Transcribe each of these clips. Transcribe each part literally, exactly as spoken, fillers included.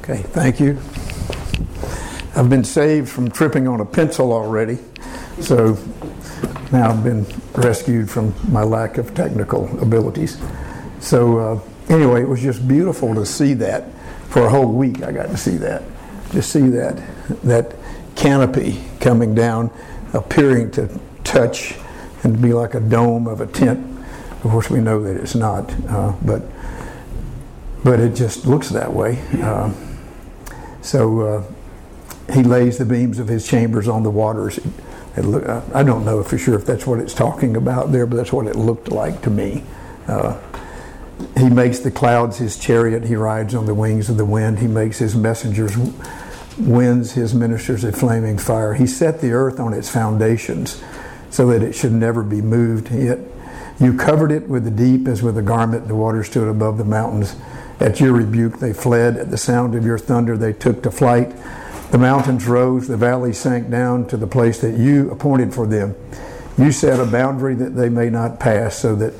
Okay, thank you. I've been saved from tripping on a pencil already, so now I've been rescued from my lack of technical abilities. So uh, anyway, it was just beautiful to see that. For a whole week I got to see that. To see that, that canopy coming down, appearing to touch and be like a dome of a tent. Of course we know that it's not, uh, but but it just looks that way. Uh, so uh, he lays the beams of his chambers on the waters. It look, I don't know for sure if that's what it's talking about there, but that's what it looked like to me. Uh, he makes the clouds his chariot. He rides on the wings of the wind. He makes his messengers winds, his ministers a flaming fire. He set the earth on its foundations so that it should never be moved. Yet you covered it with the deep as with a garment. The waters stood above the mountains. At your rebuke they fled. At the sound of your thunder they took to flight. The mountains rose, the valleys sank down to the place that you appointed for them. You set a boundary that they may not pass, so that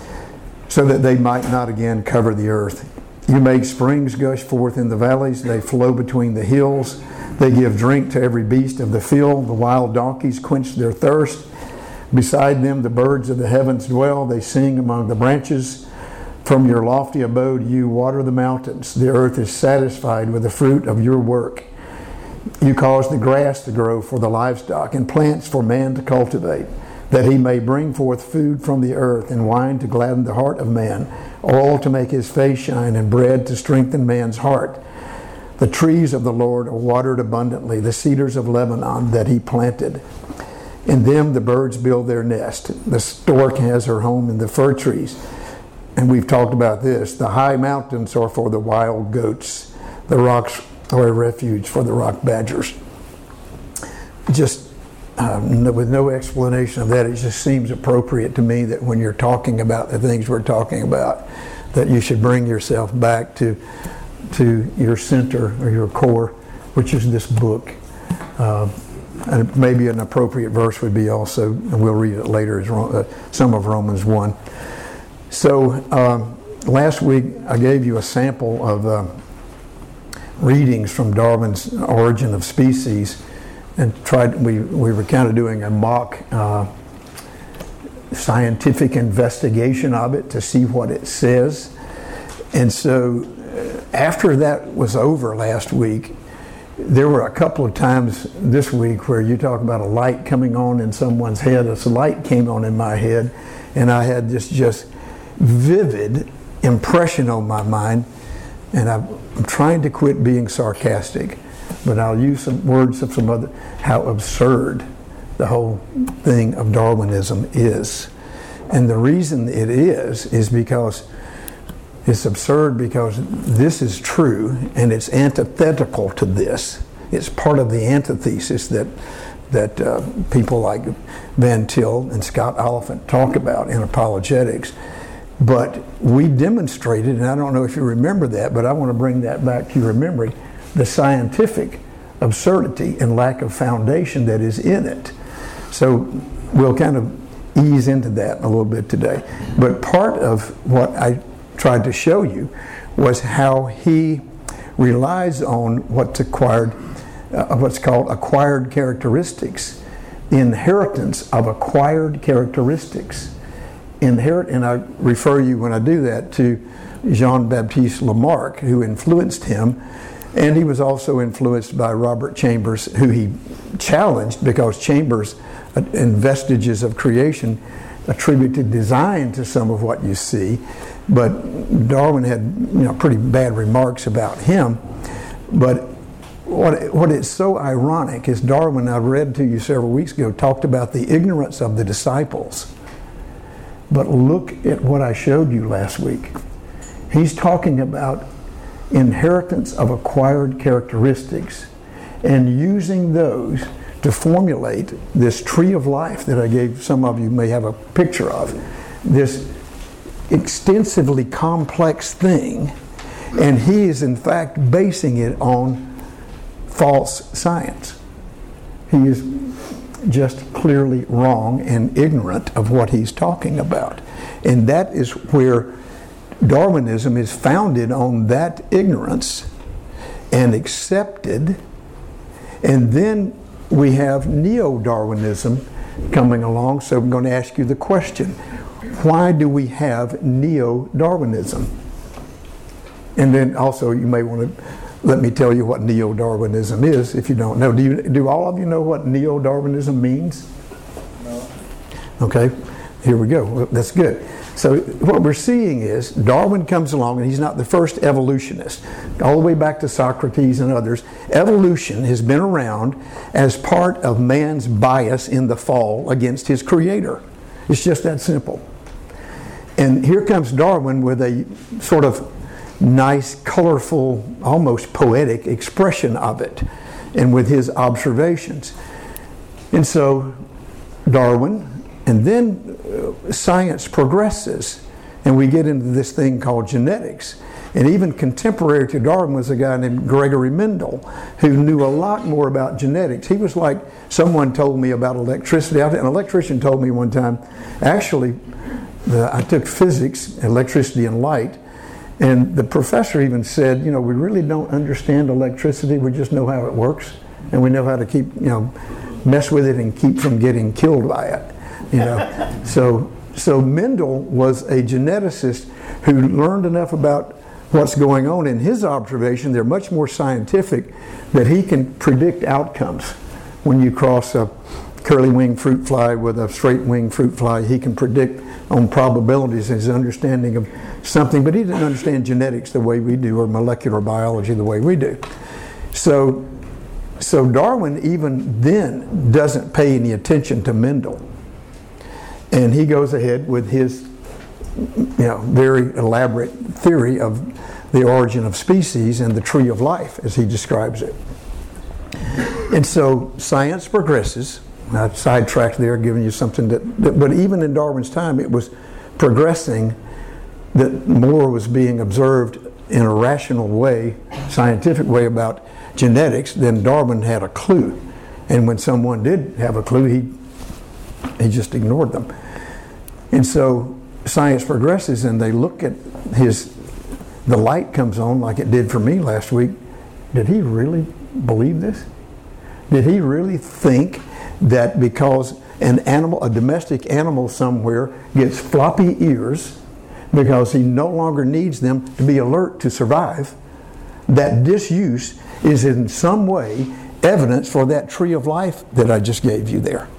so that they might not again cover the earth. You make springs gush forth in the valleys. They flow between the hills. They give drink to every beast of the field. The wild donkeys quench their thirst. Beside them the birds of the heavens dwell. They sing among the branches. From your lofty abode you water the mountains. The earth is satisfied with the fruit of your work. You cause the grass to grow for the livestock and plants for man to cultivate, that he may bring forth food from the earth and wine to gladden the heart of man, oil to make his face shine and bread to strengthen man's heart. The trees of the Lord are watered abundantly, the cedars of Lebanon that he planted. In them the birds build their nest. The stork has her home in the fir trees. And we've talked about this. The high mountains are for the wild goats. The rocks are a refuge for the rock badgers. Just um, no, with no explanation of that, it just seems appropriate to me that when you're talking about the things we're talking about, that you should bring yourself back to to your center or your core, which is this book. Uh, and maybe an appropriate verse would be also, and we'll read it later, is uh, some of Romans one. So um, last week I gave you a sample of uh, readings from Darwin's Origin of Species, and tried. We we were kind of doing a mock uh, scientific investigation of it to see what it says. And so uh, after that was over last week, there were a couple of times this week where you talk about a light coming on in someone's head. This light came on in my head, and I had this just vivid impression on my mind. And I'm trying to quit being sarcastic, but I'll use some words of some other, how absurd the whole thing of Darwinism is. And the reason it is, is because it's absurd because this is true and it's antithetical to this. It's part of the antithesis that that uh, people like Van Til and Scott Oliphant talk about in apologetics. But we demonstrated, and I don't know if you remember that, but I want to bring that back to your memory, the scientific absurdity and lack of foundation that is in it. So we'll kind of ease into that a little bit today. But part of what I tried to show you was how he relies on what's acquired, uh, what's called acquired characteristics, the inheritance of acquired characteristics. Inherit, and I refer you when I do that to Jean-Baptiste Lamarck, who influenced him, and he was also influenced by Robert Chambers, who he challenged because Chambers, uh, in Vestiges of Creation, attributed design to some of what you see, but Darwin had, you know, pretty bad remarks about him. But what what is so ironic is Darwin, I read to you several weeks ago, talked about the ignorance of the disciples. But look at what I showed you last week. He's talking about inheritance of acquired characteristics and using those to formulate this tree of life that I gave some of you may have a picture of. This extensively complex thing, and he is in fact basing it on false science. He is just clearly wrong and ignorant of what he's talking about. And that is where Darwinism is founded, on that ignorance and accepted. And then we have neo-Darwinism coming along. So I'm going to ask you the question, why do we have neo-Darwinism? And then also you may want to let me tell you what neo-Darwinism is if you don't know. Do you, do all of you know what neo-Darwinism means? No. Okay, here we go. Well, that's good. So what we're seeing is Darwin comes along, and he's not the first evolutionist. All the way back to Socrates and others, evolution has been around as part of man's bias in the fall against his creator. It's just that simple. And here comes Darwin with a sort of nice, colorful, almost poetic expression of it, and with his observations. And so Darwin, and then uh, science progresses, and we get into this thing called genetics. And even contemporary to Darwin was a guy named Gregory Mendel, who knew a lot more about genetics. He was like, someone told me about electricity. An electrician told me one time, actually, the, I took physics, electricity and light, and the professor even said, you know, we really don't understand electricity, we just know how it works, and we know how to keep, you know, mess with it and keep from getting killed by it. You know, so so Mendel was a geneticist who learned enough about what's going on. In his observation, they're much more scientific, that he can predict outcomes. When you cross a curly-winged fruit fly with a straight-winged fruit fly, he can predict on probabilities, his understanding of something, but he didn't understand genetics the way we do, or molecular biology the way we do. So, so Darwin even then doesn't pay any attention to Mendel. And he goes ahead with his, you know, very elaborate theory of the origin of species and the tree of life, as he describes it. And so science progresses. I sidetracked there, giving you something that, that, but even in Darwin's time, it was progressing, that more was being observed in a rational way, scientific way about genetics than Darwin had a clue. And when someone did have a clue, he he just ignored them. And so science progresses, and they look at his, the light comes on like it did for me last week. Did he really believe this? Did he really think that because an animal, a domestic animal somewhere, gets floppy ears because he no longer needs them to be alert to survive, that disuse is in some way evidence for that tree of life that I just gave you there?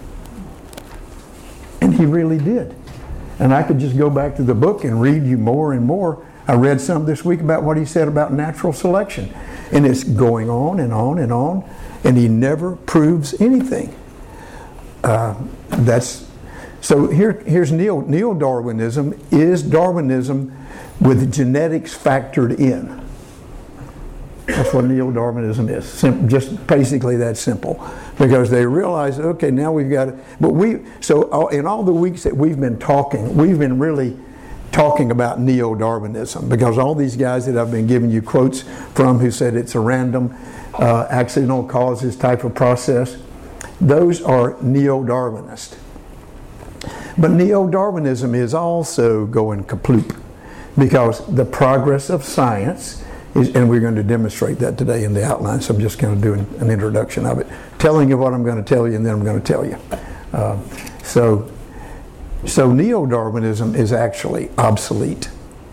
And he really did. And I could just go back to the book and read you more and more. I read some this week about what he said about natural selection. And it's going on and on and on, and he never proves anything. Uh, that's so here. Here's neo neo-Darwinism is Darwinism with genetics factored in. That's what neo-Darwinism is. Sim- just basically that simple, because they realize, okay, now we've got it. But we so in all the weeks that we've been talking, we've been really talking about neo-Darwinism, because all these guys that I've been giving you quotes from who said it's a random, uh, accidental causes type of process, those are neo-Darwinist. But neo-Darwinism is also going kaploop, because the progress of science is, and we're going to demonstrate that today in the outline, so I'm just going to do an, an introduction of it, telling you what I'm going to tell you, and then I'm going to tell you. Uh, so, so neo-Darwinism is actually obsolete.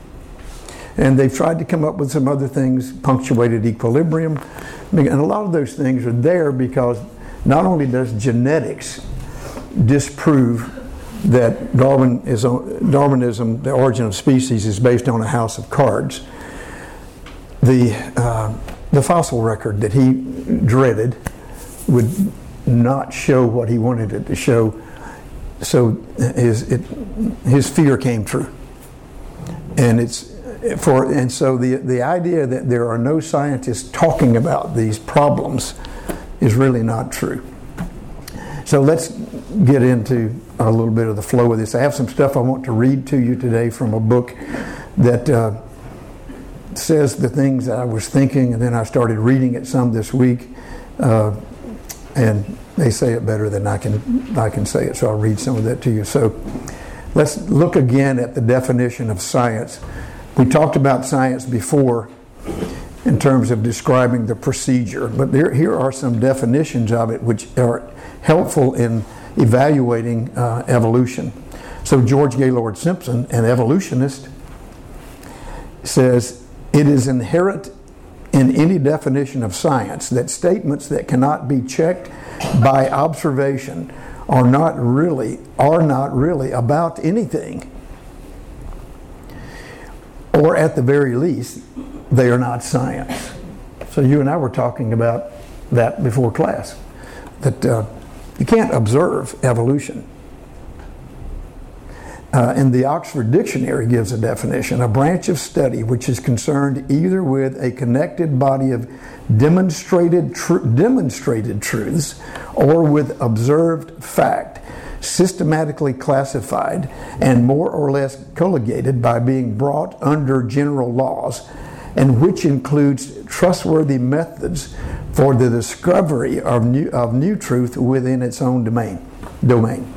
And they've tried to come up with some other things, punctuated equilibrium, and a lot of those things are there because not only does genetics disprove that Darwin is, Darwinism, the origin of species, is based on a house of cards, the, uh, the fossil record that he dreaded would not show what he wanted it to show, so his, it, his fear came true. And it's for and so the, the idea that there are no scientists talking about these problems is really not true. So let's get into a little bit of the flow of this. I have some stuff I want to read to you today from a book that uh, says the things that I was thinking, and then I started reading it some this week, uh, and they say it better than I can I can say it, so I'll read some of that to you. So let's look again at the definition of science. We talked about science before, in terms of describing the procedure. But there, here are some definitions of it which are helpful in evaluating uh, evolution. So George Gaylord Simpson, an evolutionist, says, it is inherent in any definition of science that statements that cannot be checked by observation are not really, are not really about anything. Or at the very least, they are not science. So you and I were talking about that before class, that uh, you can't observe evolution. Uh, and the Oxford Dictionary gives a definition: a branch of study which is concerned either with a connected body of demonstrated, tr- demonstrated truths or with observed fact, systematically classified and more or less colligated by being brought under general laws, and which includes trustworthy methods for the discovery of new, of new truth within its own domain. domain.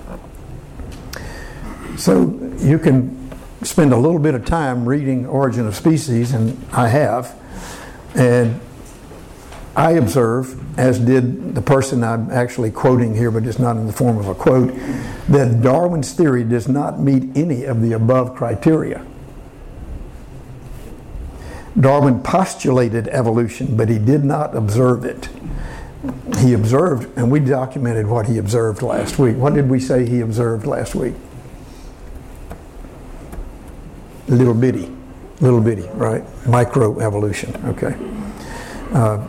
So you can spend a little bit of time reading Origin of Species, and I have, and I observe, as did the person I'm actually quoting here, but it's not in the form of a quote, that Darwin's theory does not meet any of the above criteria. Darwin postulated evolution, but he did not observe it. He observed, and we documented what he observed last week. What did we say he observed last week? Little bitty, little bitty, right? Microevolution, okay. Uh,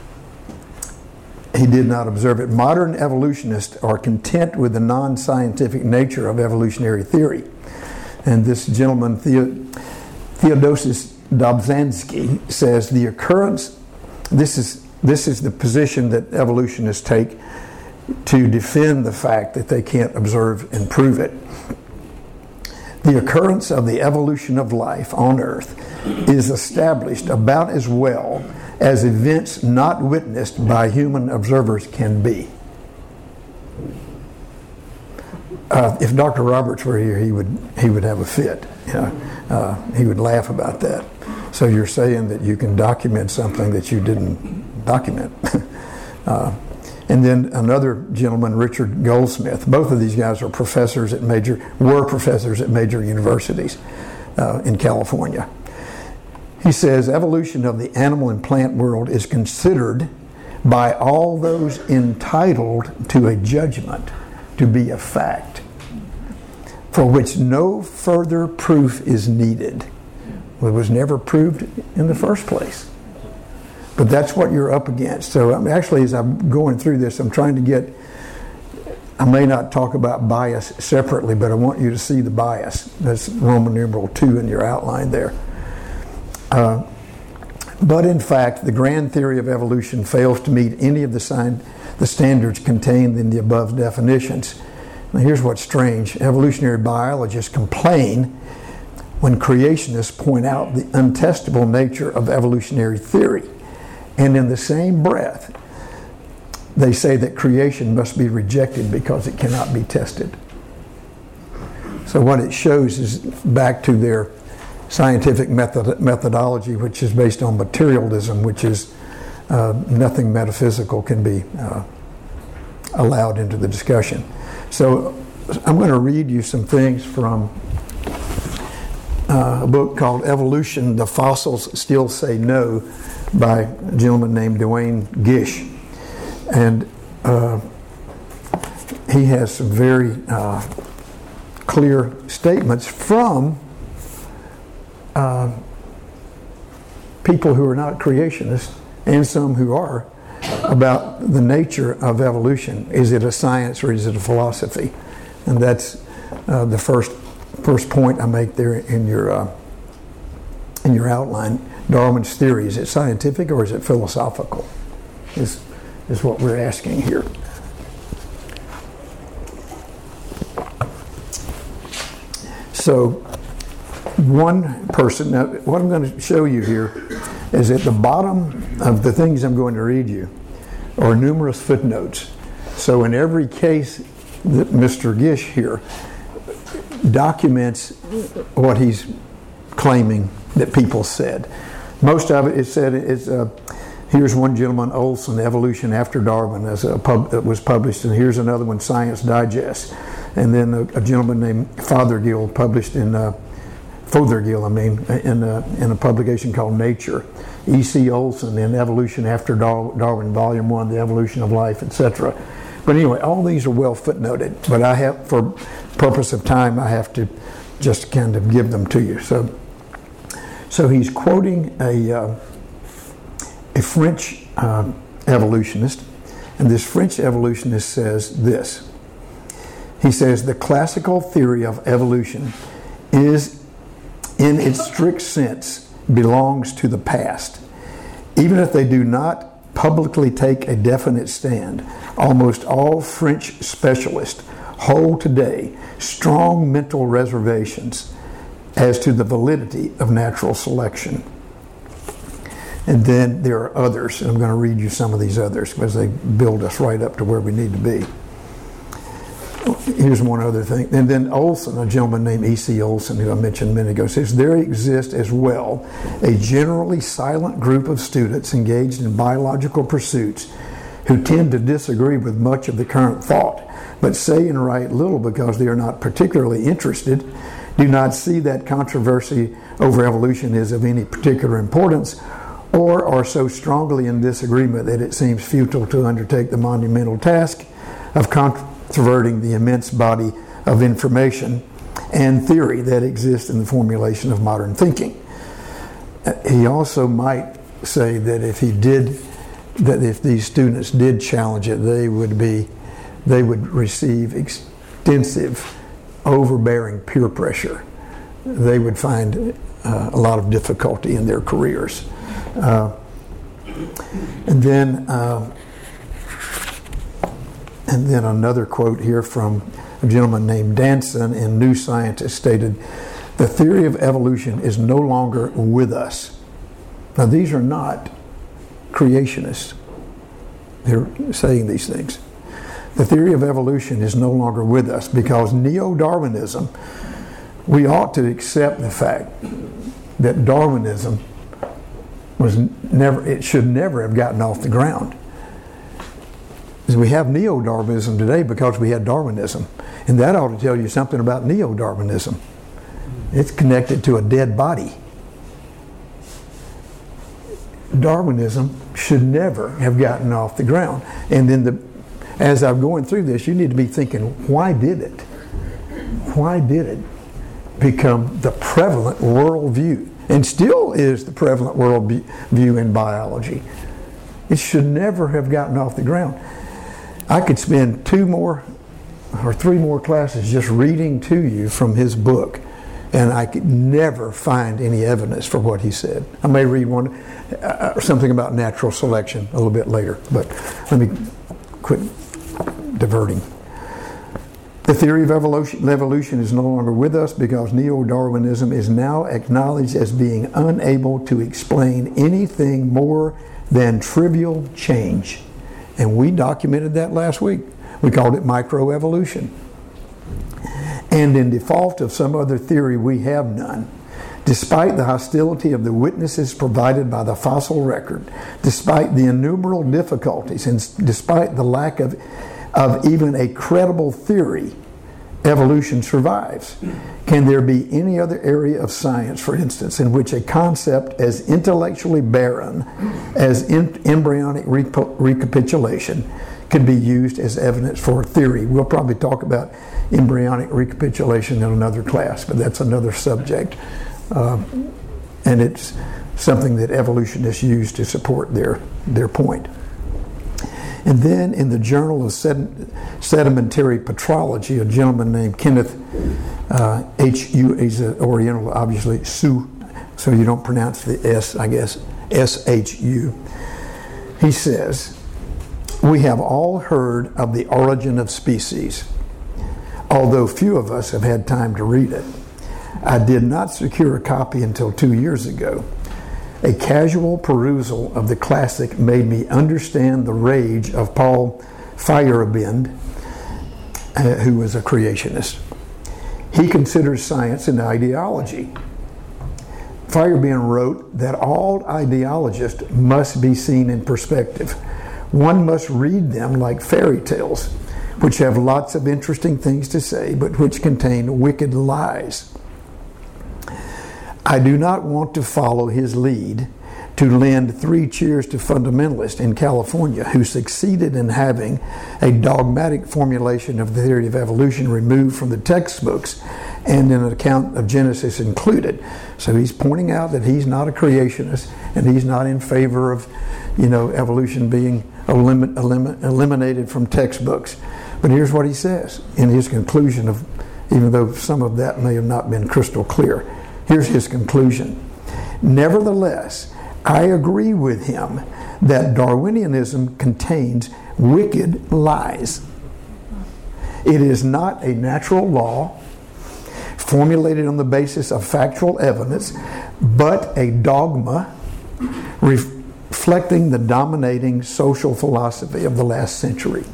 he did not observe it. Modern evolutionists are content with the non-scientific nature of evolutionary theory. And this gentleman, Theo- Theodosius Dobzhansky, says the occurrence, this is, this is the position that evolutionists take to defend the fact that they can't observe and prove it. The occurrence of the evolution of life on Earth is established about as well as events not witnessed by human observers can be. Uh, if Doctor Roberts were here, he would he would have a fit. You know? uh, he would laugh about that. So you're saying that you can document something that you didn't document. uh, And then another gentleman, Richard Goldsmith. Both of these guys are professors at major, were professors at major universities uh, in California. He says, evolution of the animal and plant world is considered by all those entitled to a judgment to be a fact, for which no further proof is needed. It was never proved in the first place. But that's what you're up against. So I'm actually, as I'm going through this, I'm trying to get, I may not talk about bias separately, but I want you to see the bias. That's Roman numeral two in your outline there. Uh, but in fact, the grand theory of evolution fails to meet any of the, sign, the standards contained in the above definitions. Now here's what's strange. Evolutionary biologists complain when creationists point out the untestable nature of evolutionary theory. And in the same breath, they say that creation must be rejected because it cannot be tested. So what it shows is back to their scientific method, methodology, which is based on materialism, which is uh, nothing metaphysical can be uh, allowed into the discussion. So I'm going to read you some things from uh, a book called Evolution, The Fossils Still Say No, by a gentleman named Duane Gish. And uh, he has some very uh, clear statements from uh, people who are not creationists and some who are about the nature of evolution. Is it a science or is it a philosophy? And that's uh, the first first point I make there in your uh, in your outline. Darwin's theory, is it scientific or is it philosophical? Is, is what we're asking here. So, one person, now what I'm going to show you here is at the bottom of the things I'm going to read you are numerous footnotes. So in every case that Mister Gish here documents what he's claiming that people said. most of it, it said, it's, uh, here's one gentleman, Olson, Evolution After Darwin, as a pub, that was published, and here's another one, Science Digest. And then a, a gentleman named Fothergill published in, uh, Fothergill, I mean, in a, in a publication called Nature. E C Olson in Evolution After Dar Darwin, Volume one, The Evolution of Life, et cetera. But anyway, all these are well footnoted, but I have, for purpose of time, I have to just kind of give them to you. So, so he's quoting a, uh, a French uh, evolutionist, and this French evolutionist says this. He says, the classical theory of evolution is, in its strict sense, belongs to the past. Even if they do not publicly take a definite stand, almost all French specialists hold today strong mental reservations as to the validity of natural selection. And then there are others, and I'm going to read you some of these others because they build us right up to where we need to be. Here's one other thing. And then Olson, a gentleman named E C Olson, who I mentioned a minute ago, says, there exists as well a generally silent group of students engaged in biological pursuits who tend to disagree with much of the current thought, but say and write little because they are not particularly interested, do not see that controversy over evolution is of any particular importance, or are so strongly in disagreement that it seems futile to undertake the monumental task of controverting the immense body of information and theory that exists in the formulation of modern thinking. He also might say that if he did, that if these students did challenge it, they would be, they would receive extensive, overbearing peer pressure. They would find uh, a lot of difficulty in their careers. Uh, and then, uh, and then another quote here from a gentleman named Danson in New Scientist stated, "The theory of evolution is no longer with us." Now, these are not creationists. They're saying these things. The theory of evolution is no longer with us because neo-Darwinism, we ought to accept the fact that Darwinism was never, it should never have gotten off the ground. We have neo-Darwinism today because we had Darwinism. And that ought to tell you something about neo-Darwinism. It's connected to a dead body. Darwinism should never have gotten off the ground. And then the, as I'm going through this, you need to be thinking, why did it? Why did it become the prevalent worldview? And still is the prevalent worldview in biology. It should never have gotten off the ground. I could spend two more or three more classes just reading to you from his book, and I could never find any evidence for what he said. I may read one, uh, something about natural selection a little bit later, but let me quit diverting. The theory of evolution, evolution is no longer with us because neo-Darwinism is now acknowledged as being unable to explain anything more than trivial change. And we documented that last week. We called it microevolution. And in default of some other theory, we have none. Despite the hostility of the witnesses provided by the fossil record, despite the innumerable difficulties, and despite the lack of, of even a credible theory, evolution survives. Can there be any other area of science, for instance, in which a concept as intellectually barren as in embryonic repo- recapitulation could be used as evidence for a theory? We'll probably talk about embryonic recapitulation in another class, but that's another subject. Um, and it's something that evolutionists use to support their, their point. And then in the Journal of Sed- Sedimentary Petrology, a gentleman named Kenneth uh, H U, he's an Oriental, obviously, Su, so you don't pronounce the S, I guess, S H U. He says, "We have all heard of the origin of species, although few of us have had time to read it. I did not secure a copy until two years ago. A casual perusal of the classic made me understand the rage of Paul Feyerabend, uh, who was a creationist. He considers science an ideology. Fairbairn wrote that all ideologists must be seen in perspective. One must read them like fairy tales, which have lots of interesting things to say, but which contain wicked lies. I do not want to follow his lead to lend three cheers to fundamentalists in California who succeeded in having a dogmatic formulation of the theory of evolution removed from the textbooks and an account of Genesis included. So he's pointing out that he's not a creationist and he's not in favor of, you know, evolution being elim- elim- eliminated from textbooks. But here's what he says in his conclusion of, even though some of that may have not been crystal clear. Here's his conclusion. Nevertheless, I agree with him that Darwinianism contains wicked lies. It is not a natural law formulated on the basis of factual evidence, but a dogma reflecting the dominating social philosophy of the last century.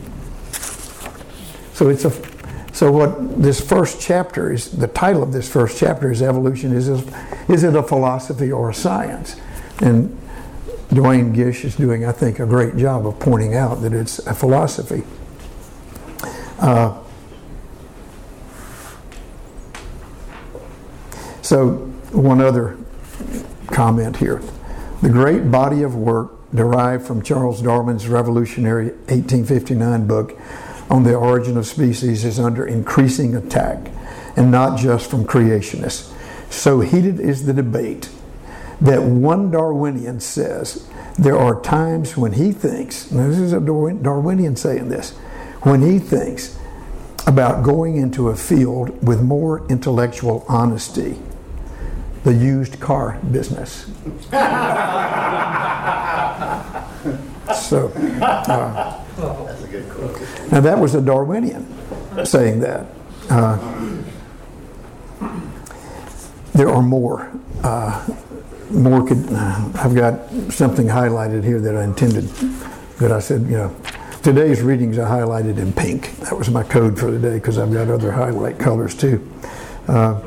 So it's a so what this first chapter is, the title of this first chapter is Evolution. Is it, is it a philosophy or a science? And Duane Gish is doing, I think, a great job of pointing out that it's a philosophy. Uh, so one other comment here. The great body of work derived from Charles Darwin's revolutionary eighteen fifty-nine book on the origin of species is under increasing attack, and not just from creationists. So heated is the debate that one Darwinian says there are times when he thinks, now this is a Darwinian saying this, when he thinks about going into a field with more intellectual honesty, the used car business. So, uh, that's a good quote. Now that was a Darwinian saying that. Uh, there are more. Uh, more could. Uh, I've got something highlighted here that I intended. That I said, you know, today's readings I highlighted in pink. That was my code for the day because I've got other highlight colors too. Uh,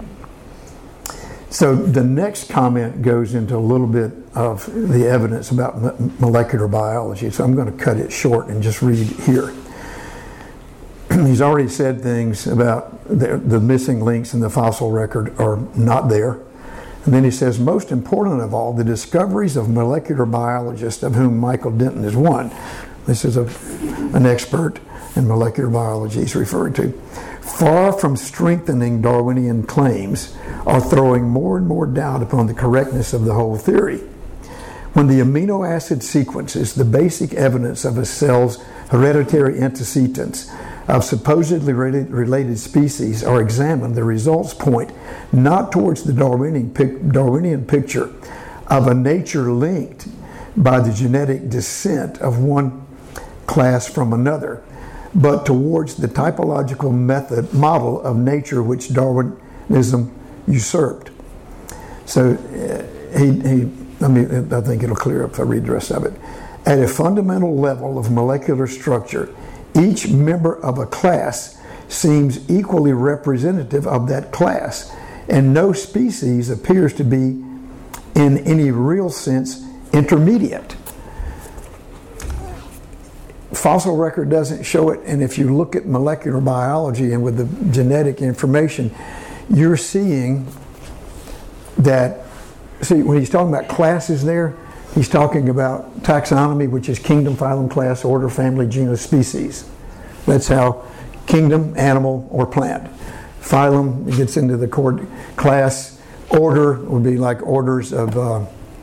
So the next comment goes into a little bit of the evidence about m- molecular biology. So I'm going to cut it short and just read here. He's already said things about the, the missing links in the fossil record are not there. And then he says, most important of all, the discoveries of molecular biologists, of whom Michael Denton is one. This is a, an expert in molecular biology he's referring to. Far from strengthening Darwinian claims, are throwing more and more doubt upon the correctness of the whole theory. When the amino acid sequences, the basic evidence of a cell's hereditary antecedents of supposedly related species, are examined, the results point not towards the Darwinian, Darwinian picture of a nature linked by the genetic descent of one class from another, but towards the typological method model of nature which Darwinism usurped. So uh, he, he, I mean, I think it'll clear up if I read the rest of it. At a fundamental level of molecular structure, each member of a class seems equally representative of that class, and no species appears to be, in any real sense, intermediate. Fossil record doesn't show it, and if you look at molecular biology and with the genetic information, you're seeing that, see, when he's talking about classes there, he's talking about taxonomy, which is kingdom, phylum, class, order, family, genus, species. That's how kingdom, animal, or plant. Phylum, it gets into the cord, class, order would be like orders of, uh,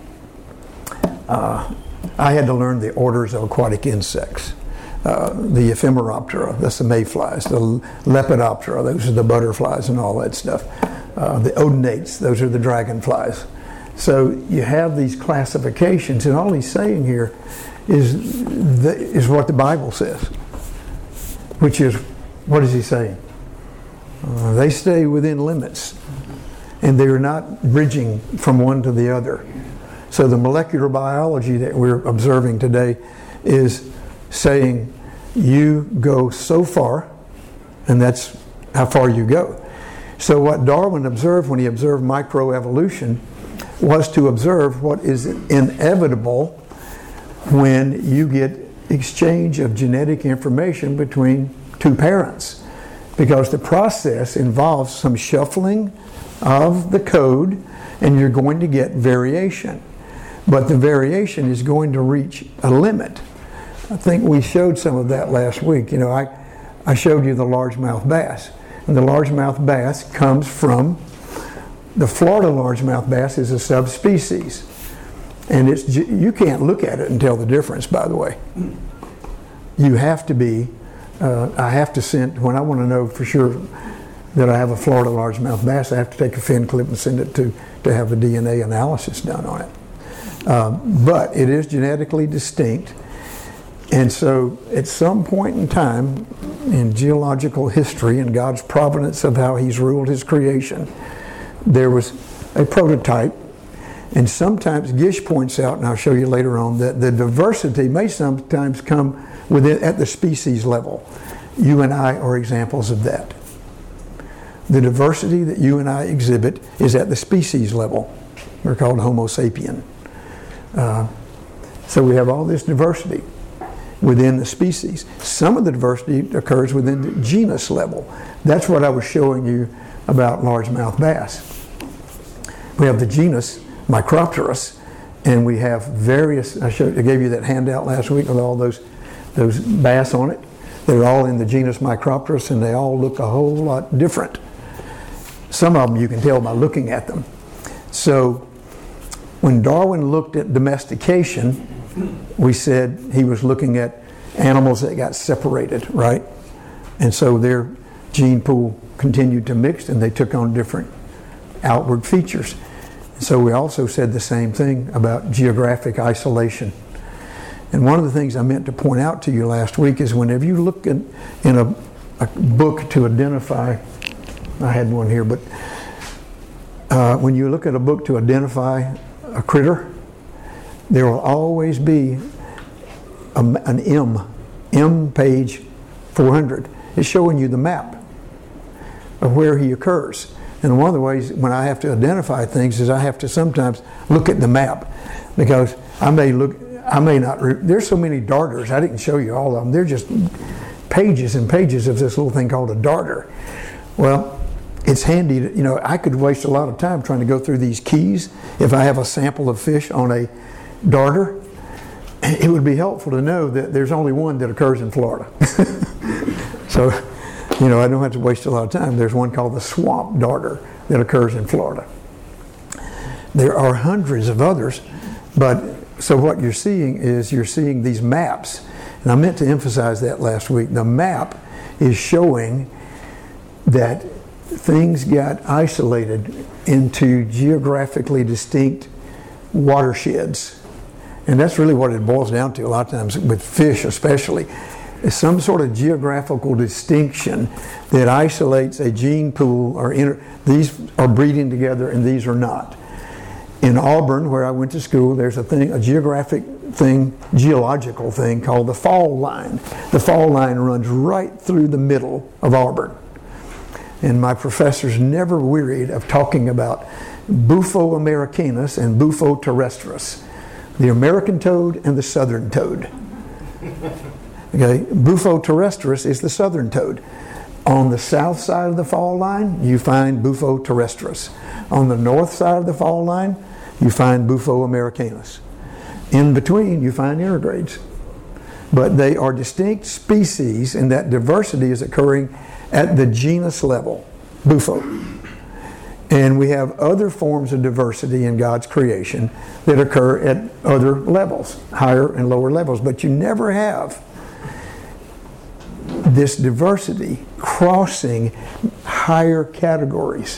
uh, I had to learn the orders of aquatic insects. Uh, the Ephemeroptera, that's the mayflies. The Lepidoptera, those are the butterflies and all that stuff. Uh, the Odonates, those are the dragonflies. So you have these classifications, and all he's saying here is the, is what the Bible says, which is, what is he saying? Uh, they stay within limits, and they're not bridging from one to the other. So the molecular biology that we're observing today is saying you go so far, and that's how far you go. So what Darwin observed when he observed microevolution was to observe what is inevitable when you get exchange of genetic information between two parents, because the process involves some shuffling of the code and you're going to get variation. But the variation is going to reach a limit. I think we showed some of that last week. You know, I, I showed you the largemouth bass. And the largemouth bass comes from, the Florida largemouth bass is a subspecies. And it's, you can't look at it and tell the difference, by the way. You have to be, uh, I have to send, when I want to know for sure that I have a Florida largemouth bass, I have to take a fin clip and send it to, to have a D N A analysis done on it. Um, but it is genetically distinct. And so at some point in time in geological history and God's providence of how he's ruled his creation, there was a prototype. And sometimes Gish points out, and I'll show you later on, that the diversity may sometimes come within at the species level. You and I are examples of that. The diversity that you and I exhibit is at the species level. We're called Homo sapien. Uh, so we have all this diversity within the species. Some of the diversity occurs within the genus level. That's what I was showing you about largemouth bass. We have the genus Micropterus, and we have various, I, showed, I gave you that handout last week with all those, those bass on it. They're all in the genus Micropterus, and they all look a whole lot different. Some of them you can tell by looking at them. So when Darwin looked at domestication, we said he was looking at animals that got separated, right? And so their gene pool continued to mix, and they took on different outward features. So we also said the same thing about geographic isolation. And one of the things I meant to point out to you last week is whenever you look in, in a, a book to identify, I had one here, but uh, when you look at a book to identify a critter, there will always be a, an M, M page four hundred. It's showing you the map of where he occurs. And one of the ways when I have to identify things is I have to sometimes look at the map, because I may look, I may not, there's so many darters, I didn't show you all of them. They're just pages and pages of this little thing called a darter. Well, it's handy to, you know, I could waste a lot of time trying to go through these keys. If I have a sample of fish on a darter, it would be helpful to know that there's only one that occurs in Florida. So, you know, I don't have to waste a lot of time. There's one called the swamp darter that occurs in Florida. There are hundreds of others, but so what you're seeing is you're seeing these maps. And I meant to emphasize that last week. The map is showing that things got isolated into geographically distinct watersheds. And that's really what it boils down to a lot of times with fish especially. Some sort of geographical distinction that isolates a gene pool, or inter- these are breeding together and these are not. In Auburn, where I went to school, there's a thing, a geographic thing, geological thing called the fall line. The fall line runs right through the middle of Auburn. And my professors never wearied of talking about Bufo americanus and Bufo terrestris, the American toad and the southern toad. Okay, Bufo terrestris is the southern toad. On the south side of the fall line, you find Bufo terrestris. On the north side of the fall line, you find Bufo americanus. In between, you find intergrades. But they are distinct species, and that diversity is occurring at the genus level, Bufo. And we have other forms of diversity in God's creation that occur at other levels, higher and lower levels. But you never have this diversity crossing higher categories.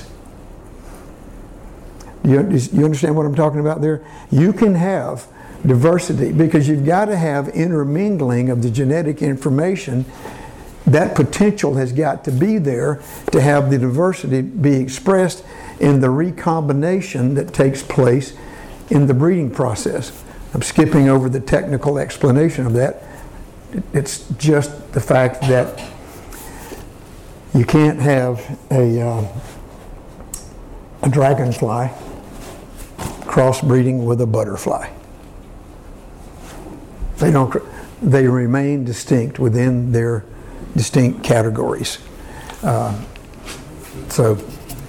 You, you understand what I'm talking about there? You can have diversity because you've got to have intermingling of the genetic information. That potential has got to be there to have the diversity be expressed in the recombination that takes place in the breeding process. I'm skipping over the technical explanation of that. It's just the fact that you can't have a, uh, a dragonfly crossbreeding with a butterfly. They don't. They remain distinct within their distinct categories. Uh, so,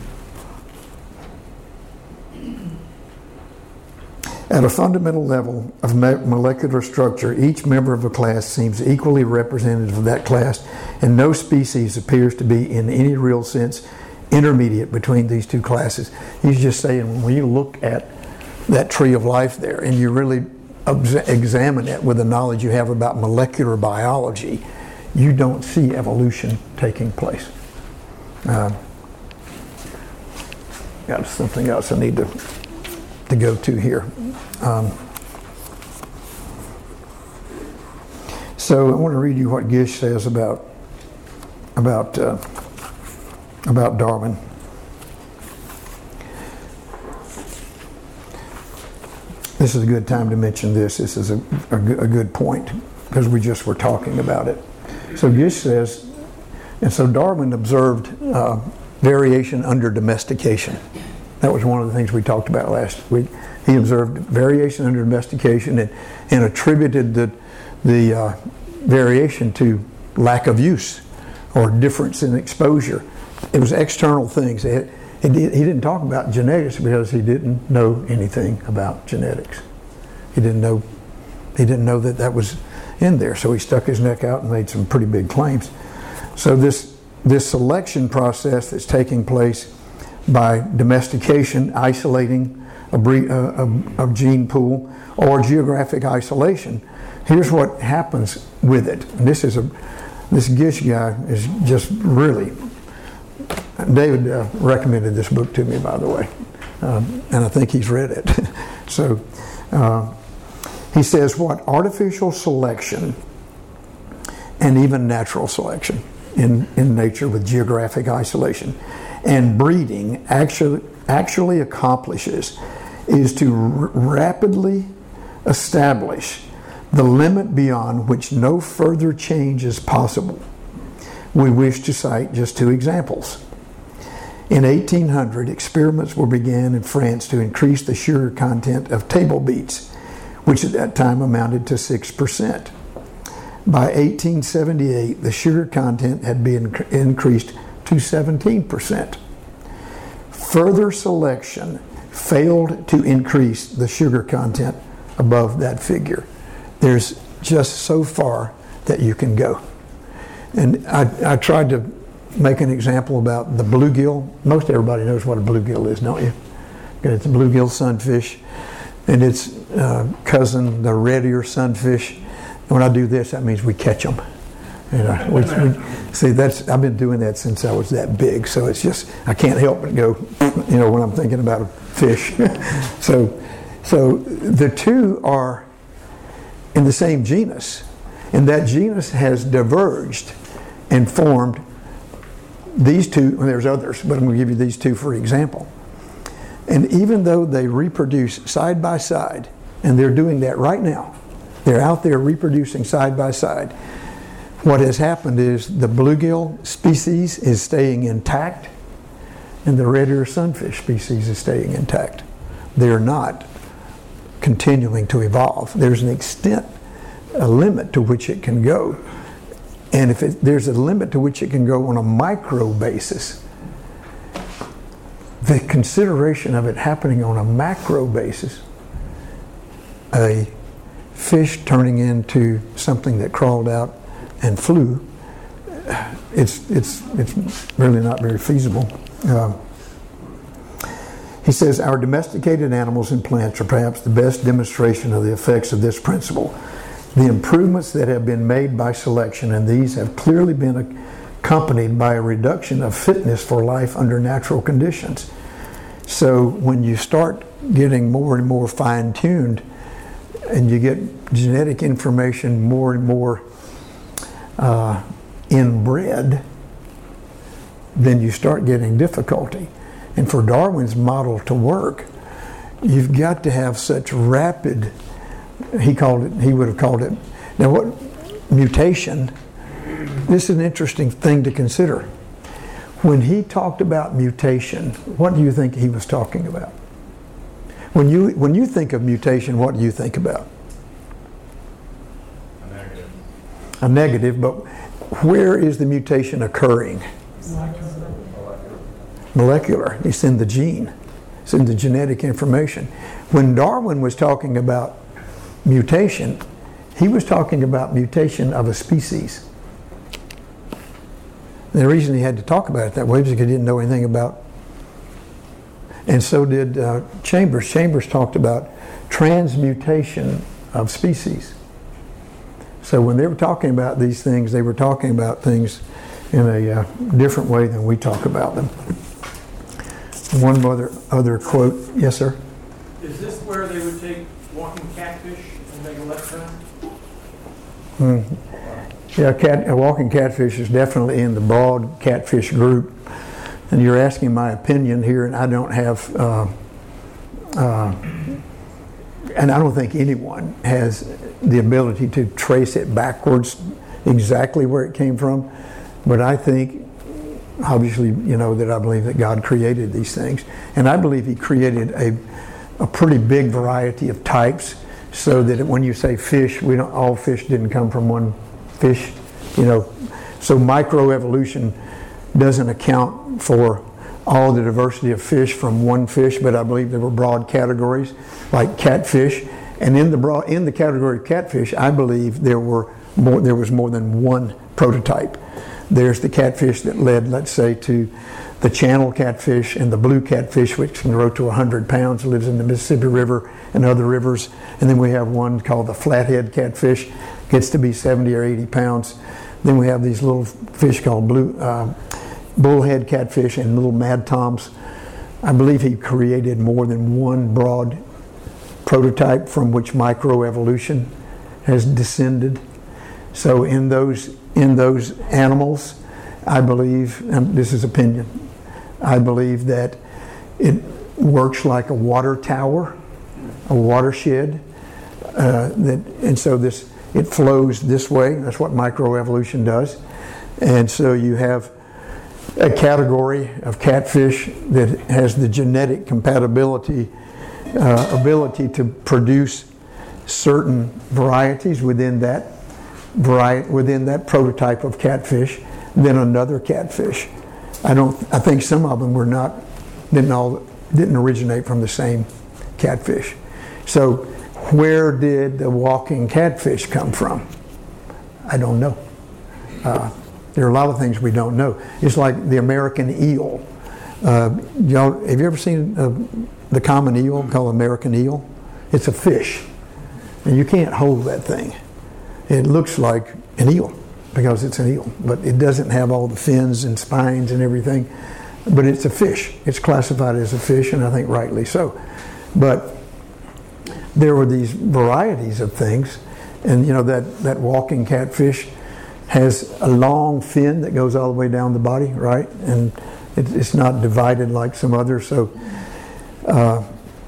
at a fundamental level of me- molecular structure, each member of a class seems equally representative of that class, and no species appears to be, in any real sense, intermediate between these two classes. He's just saying, when you look at that tree of life there, and you really examine it with the knowledge you have about molecular biology, you don't see evolution taking place. Uh, got something else I need to to go to here. Um, so I want to read you what Gish says about about uh, about Darwin. This is a good time to mention this. This is a, a, a good point because we just were talking about it. So Gish says, and so Darwin observed uh, variation under domestication. That was one of the things we talked about last week. He observed variation under domestication and, and attributed the, the uh, variation to lack of use or difference in exposure. It was external things. It, He didn't talk about genetics because he didn't know anything about genetics. He didn't know he didn't know that that was in there. So he stuck his neck out and made some pretty big claims. So this this selection process that's taking place by domestication, isolating a, breed, a, a, a gene pool, or geographic isolation, here's what happens with it. And this is a this Gish guy is just really. David uh, recommended this book to me, by the way, um, and I think he's read it. So uh, he says what artificial selection and even natural selection in, in nature with geographic isolation and breeding actually, actually accomplishes is to r- rapidly establish the limit beyond which no further change is possible. We wish to cite just two examples. In eighteen hundred, experiments were began in France to increase the sugar content of table beets, which at that time amounted to six percent. By eighteen seventy-eight, the sugar content had been increased to seventeen percent. Further selection failed to increase the sugar content above that figure. There's just so far that you can go. And I, I tried to make an example about the bluegill. Most everybody knows what a bluegill is, don't you? It's a bluegill sunfish, and its uh, cousin, the red ear sunfish. And when I do this, that means we catch them. You know, we, we, see, that's I've been doing that since I was that big, so it's just I can't help but go, you know, when I'm thinking about a fish. so, so the two are in the same genus, and that genus has diverged and formed these two. Well, there's others, but I'm going to give you these two for example. And even though they reproduce side by side, and they're doing that right now, they're out there reproducing side by side. What has happened is the bluegill species is staying intact, and the red ear sunfish species is staying intact. They're not continuing to evolve. There's an extent, a limit to which it can go. And if it, there's a limit to which it can go on a micro basis, the consideration of it happening on a macro basis, a fish turning into something that crawled out and flew, it's it's it's really not very feasible. Um, he says, our domesticated animals and plants are perhaps the best demonstration of the effects of this principle. The improvements that have been made by selection, and these have clearly been accompanied by a reduction of fitness for life under natural conditions. So when you start getting more and more fine-tuned, and you get genetic information more and more uh, inbred, then you start getting difficulty. And for Darwin's model to work, you've got to have such rapid, he called it, he would have called it, now what, mutation. This is an interesting thing to consider. When he talked about mutation, what do you think he was talking about? When you when you think of mutation, what do you think about? A negative. A negative, but where is the mutation occurring? Molecular. Molecular. It's in the gene. It's in the genetic information. When Darwin was talking about mutation, he was talking about mutation of a species. And the reason he had to talk about it that way was because he didn't know anything about. And so did uh, Chambers. Chambers talked about transmutation of species. So when they were talking about these things, they were talking about things in a uh, different way than we talk about them. One other, other quote. Yes, sir? Is this where they would take walking catfish and make a left turn? Mm. Yeah, cat, a walking catfish is definitely in the broad catfish group. And you're asking my opinion here, and I don't have, uh, uh, and I don't think anyone has the ability to trace it backwards exactly where it came from. But I think, obviously, you know, that I believe that God created these things. And I believe He created a, a pretty big variety of types, so that when you say fish, we don't, all fish didn't come from one fish, you know. So microevolution doesn't account for all the diversity of fish from one fish, but I believe there were broad categories like catfish, and in the broad in the category of catfish, I believe there were more there was more than one prototype. There's the catfish that led, let's say, to the channel catfish and the blue catfish, which can grow to one hundred pounds, lives in the Mississippi River and other rivers. And then we have one called the flathead catfish, gets to be seventy or eighty pounds. Then we have these little fish called blue uh, bullhead catfish and little mad toms. I believe he created more than one broad prototype from which microevolution has descended. So in those in those animals, I believe, and this is opinion, I believe that it works like a water tower, a watershed, uh, that, and so this it flows this way. That's what microevolution does. And so you have a category of catfish that has the genetic compatibility, uh, ability to produce certain varieties within that variety, within that prototype of catfish, than another catfish. I don't. I think some of them were not didn't all didn't originate from the same catfish. So, where did the walking catfish come from? I don't know. Uh, there are a lot of things we don't know. It's like the American eel. Uh, y'all, have you ever seen uh, the common eel called American eel? It's a fish, and you can't hold that thing. It looks like an eel because it's an eel, but it doesn't have all the fins and spines and everything. But it's a fish. It's classified as a fish, and I think rightly so. But there were these varieties of things, and you know that, that walking catfish has a long fin that goes all the way down the body, right? And it, it's not divided like some others. So uh,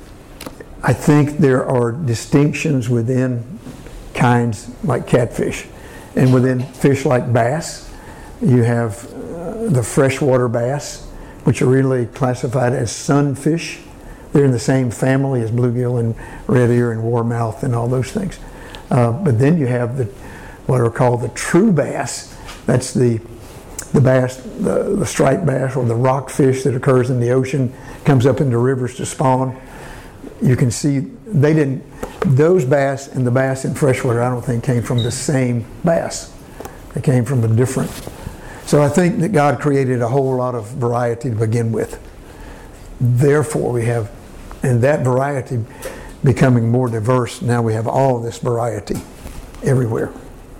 I think there are distinctions within kinds like catfish, and within fish like bass, you have uh, the freshwater bass, which are really classified as sunfish. They're in the same family as bluegill and red ear and warmouth and all those things. Uh, but then you have the what are called the true bass. That's the the bass, the, the striped bass or the rockfish that occurs in the ocean, comes up into rivers to spawn. You can see they didn't, those bass and the bass in freshwater, I don't think came from the same bass. They came from a different. So I think that God created a whole lot of variety to begin with. Therefore we have, and that variety becoming more diverse, now we have all this variety everywhere.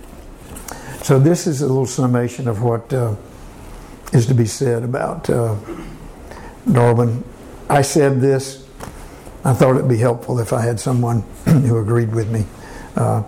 So this is a little summation of what uh, is to be said about uh, Darwin. I said this, I thought it'd be helpful if I had someone who agreed with me. Uh,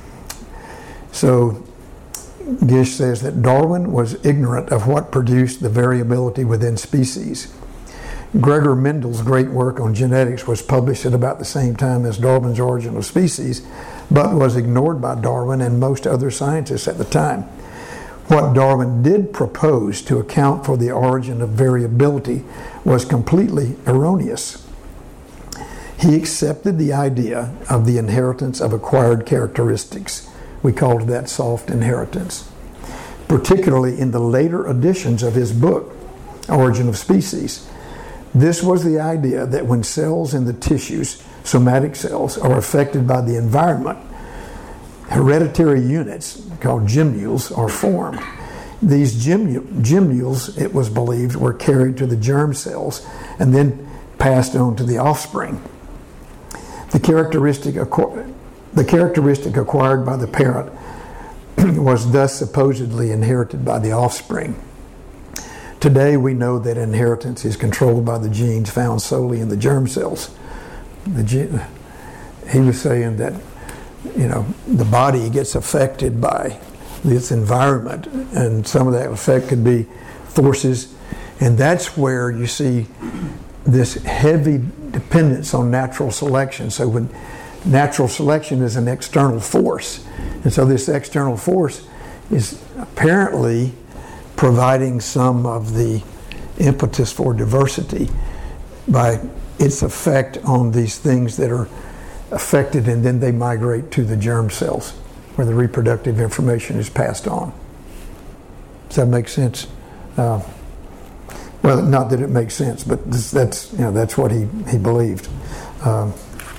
so Gish says that Darwin was ignorant of what produced the variability within species. Gregor Mendel's great work on genetics was published at about the same time as Darwin's Origin of Species, but was ignored by Darwin and most other scientists at the time. What Darwin did propose to account for the origin of variability was completely erroneous. He accepted the idea of the inheritance of acquired characteristics. We called that soft inheritance. Particularly in the later editions of his book, Origin of Species. This was the idea that when cells in the tissues, somatic cells, are affected by the environment, hereditary units called gemmules are formed. These gymnu- gemmules, it was believed, were carried to the germ cells and then passed on to the offspring. The characteristic, acqu- the characteristic acquired by the parent was thus supposedly inherited by the offspring. Today we know that inheritance is controlled by the genes found solely in the germ cells. The ge- he was saying that, you know, the body gets affected by its environment, and some of that effect could be forces, and that's where you see this heavy dependence on natural selection. So when natural selection is an external force, and so this external force is apparently providing some of the impetus for diversity by its effect on these things that are affected, and then they migrate to the germ cells where the reproductive information is passed on. Does that make sense? Uh, well, not that it makes sense, but this, that's you know that's what he he believed. Um,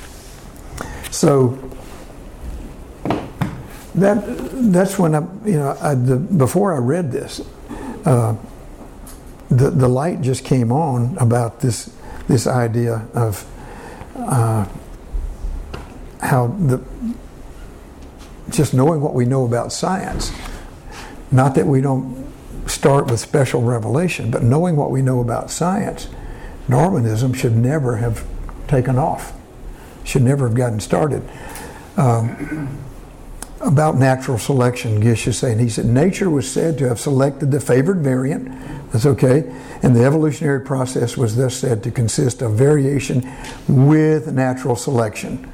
so that that's when I you know I, the, before I read this, uh, the the light just came on about this this idea of uh, how the just knowing what we know about science, not that we don't start with special revelation, but knowing what we know about science, Darwinism should never have taken off, should never have gotten started. Um, about natural selection, Gish is saying, he said, nature was said to have selected the favored variant, that's okay, and the evolutionary process was thus said to consist of variation with natural selection.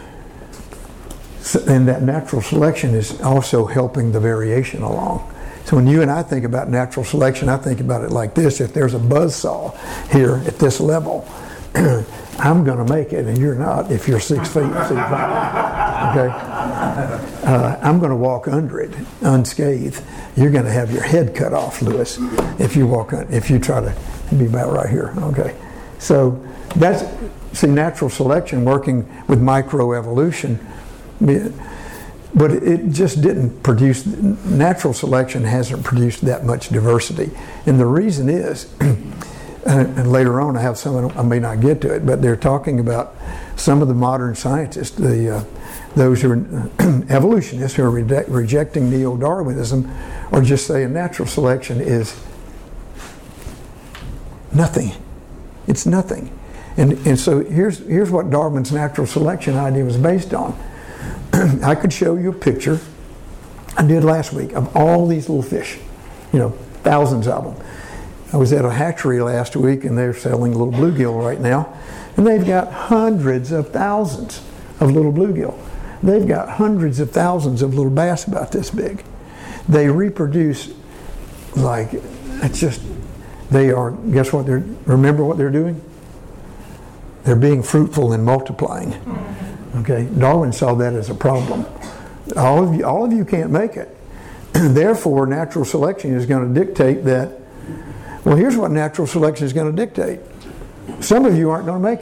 So, and that natural selection is also helping the variation along. So when you and I think about natural selection, I think about it like this. If there's a buzzsaw here at this level, I'm going to make it and you're not if you're six feet, six feet. Okay? Uh, I'm going to walk under it unscathed. You're going to have your head cut off, Lewis, if you walk on, if you try to be about right here. Okay? So that's, see, natural selection working with microevolution, but it just didn't produce, natural selection hasn't produced that much diversity. And the reason is, and later on I have some, I may not get to it, but they're talking about some of the modern scientists, the uh, those who are evolutionists who are re- rejecting neo-Darwinism are just saying natural selection is nothing. It's nothing. And and so here's here's what Darwin's natural selection idea was based on. I could show you a picture I did last week of all these little fish, you know, thousands of them. I was at a hatchery last week and they're selling little bluegill right now, and they've got hundreds of thousands of little bluegill. They've got hundreds of thousands of little bass about this big. They reproduce like, it's just, they are, guess what they're, remember what they're doing? They're being fruitful and multiplying. Okay, Darwin saw that as a problem. All of you, all of you can't make it. Therefore, natural selection is going to dictate that. Well, here's what natural selection is going to dictate. Some of you aren't going to make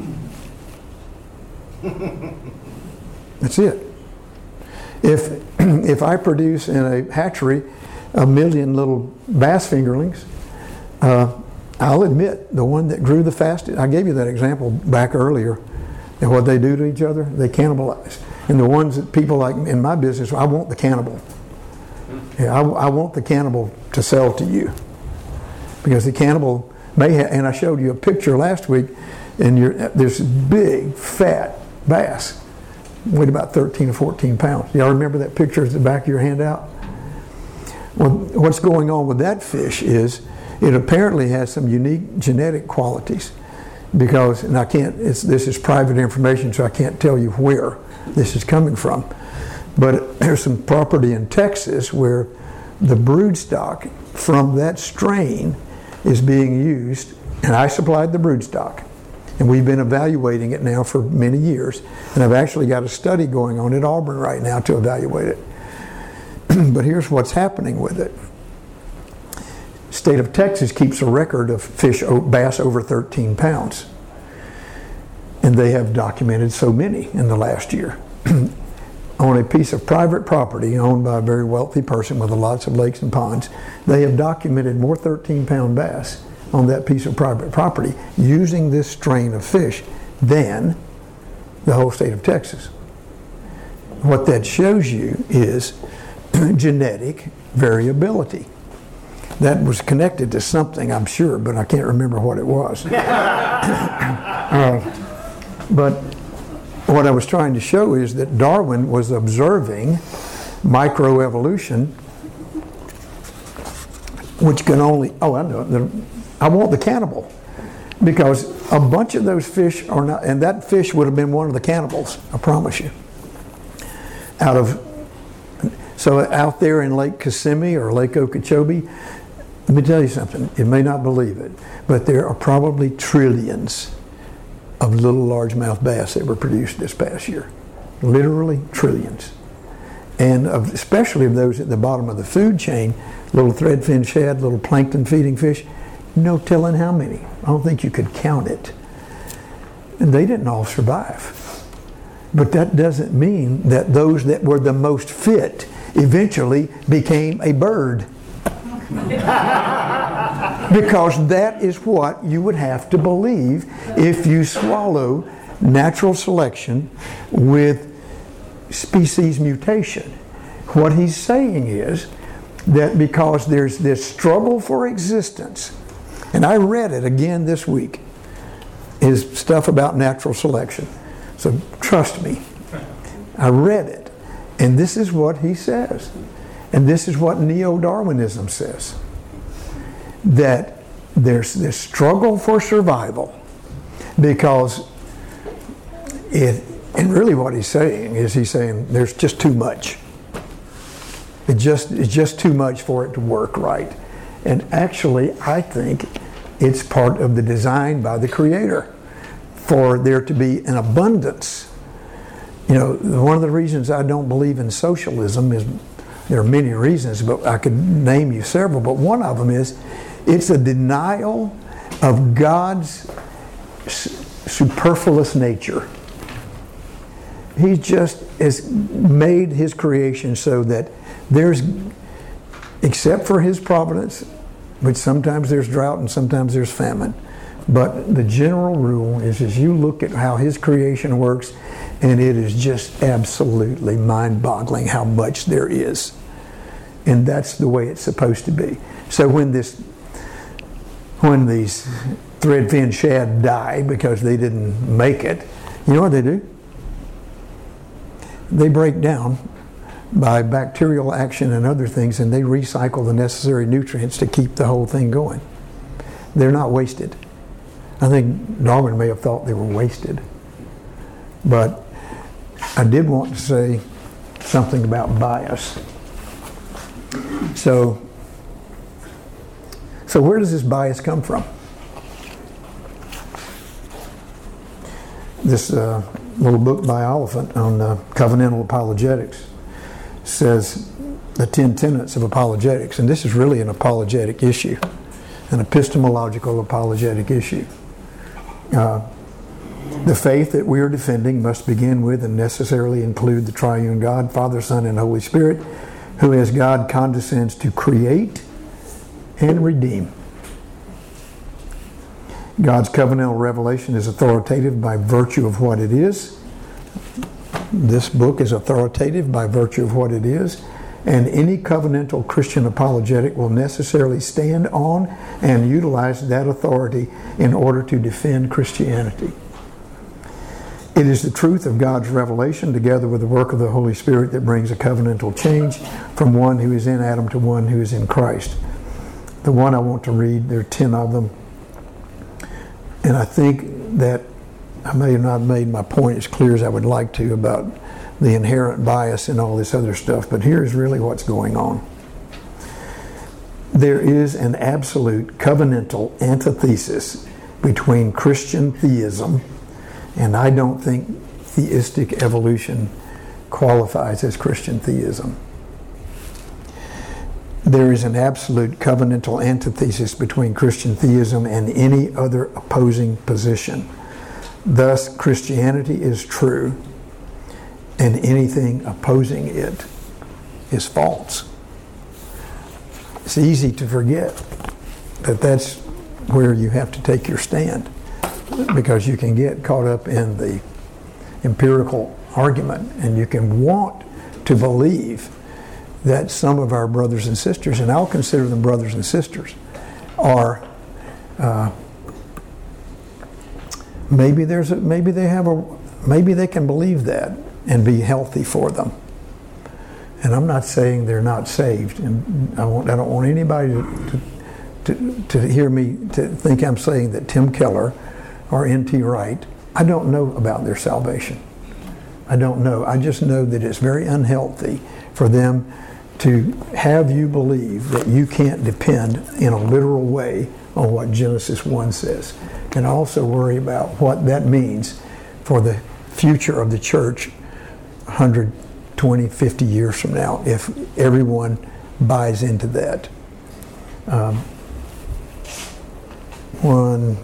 it. That's it. If if I produce in a hatchery a million little bass fingerlings, uh, I'll admit the one that grew the fastest. I gave you that example back earlier. And what they do to each other, they cannibalize. And the ones that people like in my business, I want the cannibal. Yeah, I, I want the cannibal to sell to you. Because the cannibal may have, and I showed you a picture last week, and you're, there's this big, fat bass, weighed about thirteen or fourteen pounds. Y'all remember that picture at the back of your handout? Well, what's going on with that fish is it apparently has some unique genetic qualities. Because, and I can't, it's, this is private information, so I can't tell you where this is coming from. But there's some property in Texas where the brood stock from that strain is being used, and I supplied the brood stock. And we've been evaluating it now for many years. And I've actually got a study going on at Auburn right now to evaluate it. But here's what's happening with it. State of Texas keeps a record of fish, bass over thirteen pounds. And they have documented so many in the last year. On a piece of private property owned by a very wealthy person with lots of lakes and ponds, they have documented more thirteen pound bass on that piece of private property using this strain of fish than the whole state of Texas. What that shows you is genetic variability. That was connected to something, I'm sure, but I can't remember what it was. uh, but what I was trying to show is that Darwin was observing microevolution, which can only, oh, I know, the, I want the cannibal, because a bunch of those fish are not, and that fish would have been one of the cannibals, I promise you. Out of, so out there in Lake Kissimmee or Lake Okeechobee, let me tell you something, you may not believe it, but there are probably trillions of little largemouth bass that were produced this past year. Literally trillions. And of, especially of those at the bottom of the food chain, little threadfin shad, little plankton feeding fish, no telling how many. I don't think you could count it. And they didn't all survive. But that doesn't mean that those that were the most fit eventually became a bird. Because that is what you would have to believe if you swallow natural selection with species mutation. What he's saying is that because there's this struggle for existence, and I read it again this week, is stuff about natural selection. So trust me, I read it, and this is what he says. And this is what neo-Darwinism says. That there's this struggle for survival because it, and really what he's saying is he's saying there's just too much. It just, it's just too much for it to work right. And actually, I think it's part of the design by the Creator for there to be an abundance. You know, one of the reasons I don't believe in socialism is, there are many reasons, but I could name you several, but one of them is it's a denial of God's superfluous nature. He just has made his creation so that there's, except for his providence, which sometimes there's drought and sometimes there's famine, but the general rule is as you look at how his creation works, and it is just absolutely mind-boggling how much there is. And that's the way it's supposed to be. So when this, when these threadfin shad die because they didn't make it, you know what they do? They break down by bacterial action and other things, and they recycle the necessary nutrients to keep the whole thing going. They're not wasted. I think Darwin may have thought they were wasted. But I did want to say something about bias. So, so where does this bias come from? This uh, little book by Oliphant on uh, covenantal apologetics says the ten tenets of apologetics, and this is really an apologetic issue, an epistemological apologetic issue. Uh, The faith that we are defending must begin with and necessarily include the triune God, Father, Son, and Holy Spirit, who as God condescends to create and redeem. God's covenantal revelation is authoritative by virtue of what it is. This book is authoritative by virtue of what it is. And any covenantal Christian apologetic will necessarily stand on and utilize that authority in order to defend Christianity. It is the truth of God's revelation together with the work of the Holy Spirit that brings a covenantal change from one who is in Adam to one who is in Christ. The one I want to read, there are ten of them. And I think that I may have not made my point as clear as I would like to about the inherent bias and all this other stuff, but here's really what's going on. There is an absolute covenantal antithesis between Christian theism, and I don't think theistic evolution qualifies as Christian theism. There is an absolute covenantal antithesis between Christian theism and any other opposing position. Thus, Christianity is true, and anything opposing it is false. It's easy to forget that that's where you have to take your stand, because you can get caught up in the empirical argument, and you can want to believe that some of our brothers and sisters, and I'll consider them brothers and sisters, are uh, maybe there's a, maybe they have a maybe they can believe that and be healthy for them. And I'm not saying they're not saved, and I, won't, I don't want anybody to, to, to hear me to think I'm saying that Tim Keller or N T Wright, I don't know about their salvation. I don't know. I just know that it's very unhealthy for them to have you believe that you can't depend in a literal way on what Genesis one says. And also worry about what that means for the future of the church one hundred, twenty, fifty years from now if everyone buys into that. Um, one,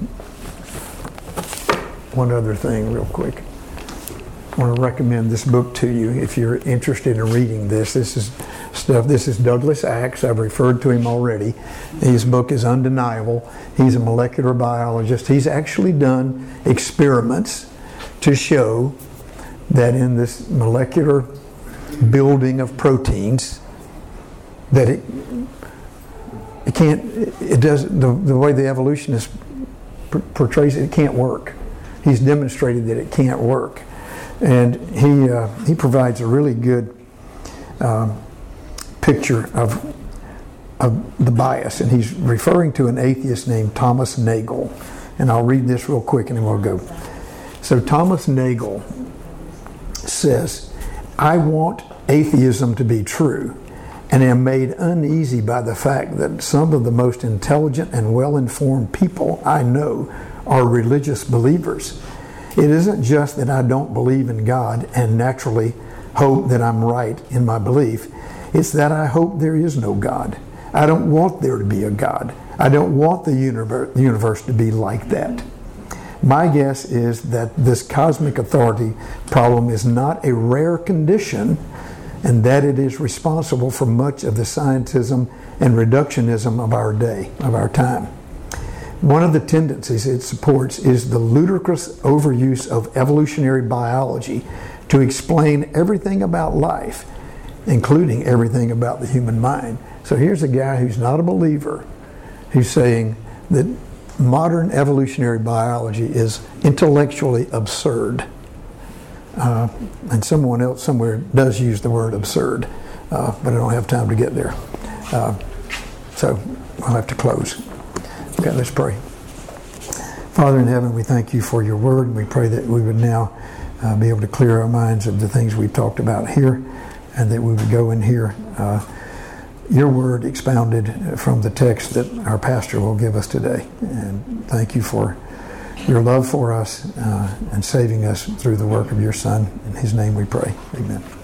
one other thing real quick. I want to recommend this book to you if you're interested in reading this. This is stuff. This is Douglas Axe. I've referred to him already. His book is undeniable. He's a molecular biologist. He's actually done experiments to show that in this molecular building of proteins, that it it can't, it does, the, the way the evolutionist portrays it, it can't work. He's demonstrated that it can't work. And he uh, he provides a really good um, picture of of the bias, and he's referring to an atheist named Thomas Nagel. And I'll read this real quick, and then we'll go. So Thomas Nagel says, "I want atheism to be true, and am made uneasy by the fact that some of the most intelligent and well-informed people I know are religious believers. It isn't just that I don't believe in God and naturally hope that I'm right in my belief. It's that I hope there is no God. I don't want there to be a God. I don't want the universe to be like that. My guess is that this cosmic authority problem is not a rare condition, and that it is responsible for much of the scientism and reductionism of our day, of our time. One of the tendencies it supports is the ludicrous overuse of evolutionary biology to explain everything about life, including everything about the human mind." So here's a guy who's not a believer, who's saying that modern evolutionary biology is intellectually absurd. Uh, and someone else somewhere does use the word absurd, uh, but I don't have time to get there. Uh, so I'll have to close. Okay, let's pray. Father in heaven, we thank you for your word, and we pray that we would now uh, be able to clear our minds of the things we've talked about here, and that we would go and hear uh, your word expounded from the text that our pastor will give us today. And thank you for your love for us uh, and saving us through the work of your Son. In his name we pray. Amen.